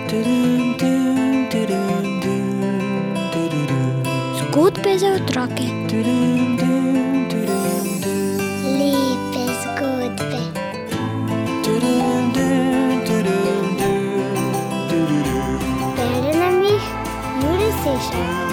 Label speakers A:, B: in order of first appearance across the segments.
A: Zgodbe za otroke.
B: Lepe zgodbe. Bere nam jih Jure Sešar.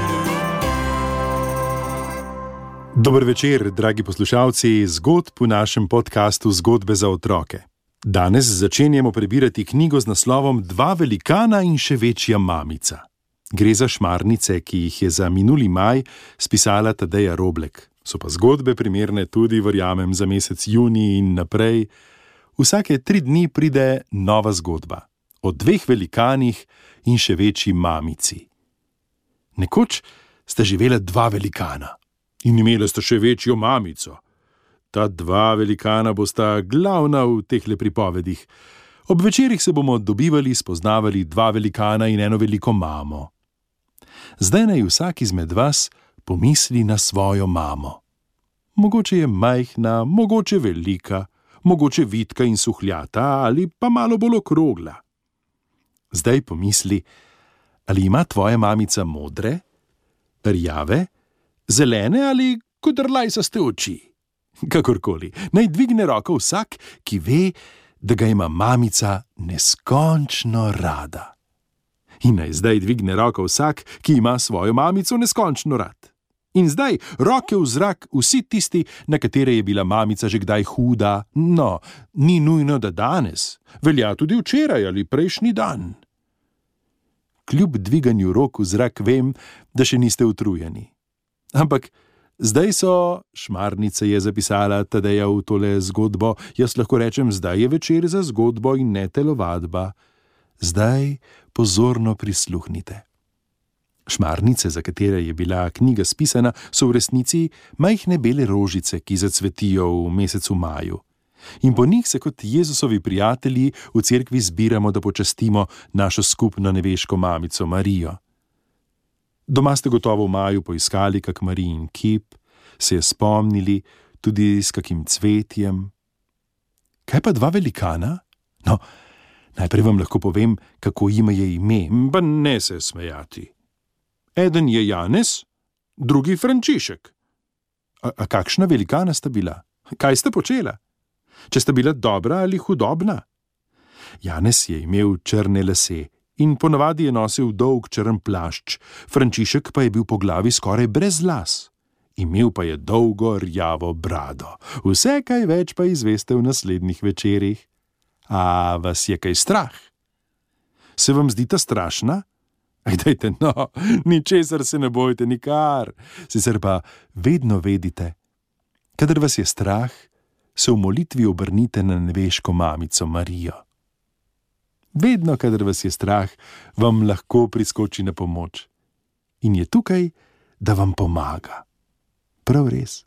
C: Dober večer, dragi poslušalci zgodb v našem podkastu Zgodbe za otroke. Danes začenjamo prebirati knjigo z naslovom Dva velikana in še večja mamica. Gre za šmarnice, ki jih je za minuli maj spisala Tadeja Roblek. So pa zgodbe primerne tudi, verjamem, za mesec junij in naprej. Vsake 3 dni pride nova zgodba. O 2 velikanih in še večji mamici. Nekoč sta živela 2 velikana. In imela sta še večjo mamico. Ta 2 velikana bosta glavna v tehle pripovedih. Ob večerih se bomo dobivali, spoznavali 2 velikana in eno veliko mamo. Zdaj naj vsak izmed vas pomisli na svojo mamo. Mogoče je majhna, mogoče velika, mogoče vitka in suhljata ali pa malo bolj okrogla. Zdaj pomisli, ali ima tvoja mamica modre, rjave, zelene ali kodrlajsaste oči. Kakorkoli, naj dvigne roko vsak, ki ve, da ga ima mamica neskončno rada. In naj zdaj dvigne roko vsak, ki ima svojo mamico neskončno rad. In zdaj roke v zrak vsi tisti, na katere je bila mamica že kdaj huda. No, ni nujno, da danes, velja tudi včeraj ali prejšnji dan. Kljub dviganju rok v zrak vem, da še niste utrujeni. Ampak zdaj so, šmarnice je zapisala Tadeja v tole zgodbo, jaz lahko rečem, zdaj je večer za zgodbo in ne telovadba. Zdaj pozorno prisluhnite. Šmarnice, za katere je bila knjiga spisana, so v resnici majhne bele rožice, ki zacvetijo v mesecu maju. In po njih se kot Jezusovi prijatelji v cerkvi zbiramo, da počastimo našo skupno nebeško mamico Marijo. Doma ste gotovo v maju poiskali kak Marijin kip, se je spomnili tudi s kakim cvetjem. Kaj pa 2 velikana? No, najprej vam lahko povem, kako jima je ime, pa ne se smejati. Eden je Janez, drugi Frančišek. A kakšna velikana sta bila? Kaj sta počela? Če sta bila dobra ali hudobna? Janez je imel črne lase in ponavadi je nosil dolg črn plašč, Frančišek pa je bil po glavi skoraj brez las. Imel pa je dolgo rjavo brado. Vse kaj več pa izveste v naslednjih večerih. A vas je kaj strah? Se vam zdi ta strašna? Ajdajte, no, ničesar se ne bojte nikar. Sicer pa vedno vedite, kadar vas je strah, se v molitvi obrnite na nebeško mamico Marijo. Vedno, kadar vas je strah, vam lahko priskoči na pomoč. In je tukaj, da vam pomaga. Prav res.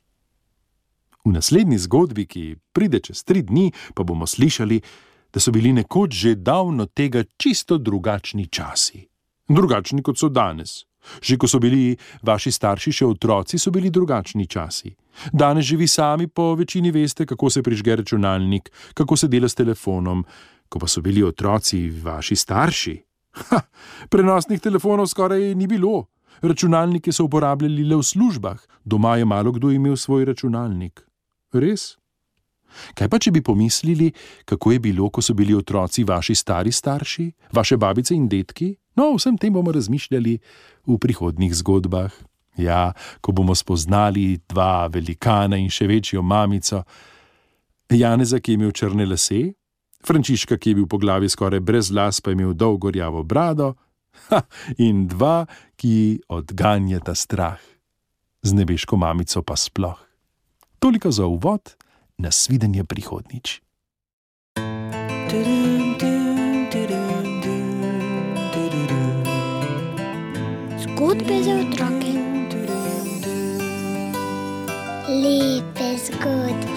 C: V naslednji zgodbi, ki pride čez 3 dni, pa bomo slišali, da so bili nekoč že davno tega čisto drugačni časi. Drugačni kot so danes. Že ko so bili vaši starši še otroci, so bili drugačni časi. Danes že vi sami po večini veste, kako se prižge računalnik, kako se dela s telefonom. Ko pa so bili otroci vaši starši, prenosnih telefonov skoraj ni bilo. Računalnike so uporabljali le v službah, doma je malo kdo imel svoj računalnik. Res? Kaj pa, če bi pomislili, kako je bilo, ko so bili otroci vaši stari starši, vaše babice in dedki? No, vsem tem bomo razmišljali v prihodnjih zgodbah. Ja, ko bomo spoznali 2 velikana in še večjo mamico. Janeza, ki je imel črne lase, Frančiška, ki je bil po glavi skoraj brez las, pa je imel dolgo rjavo brado, in 2, ki odganjata strah. Z nebeško mamico pa sploh. Toliko za uvod, nasvidenje prihodnjič.
A: Zgodbe za otroke.
B: Lepe zgodbe.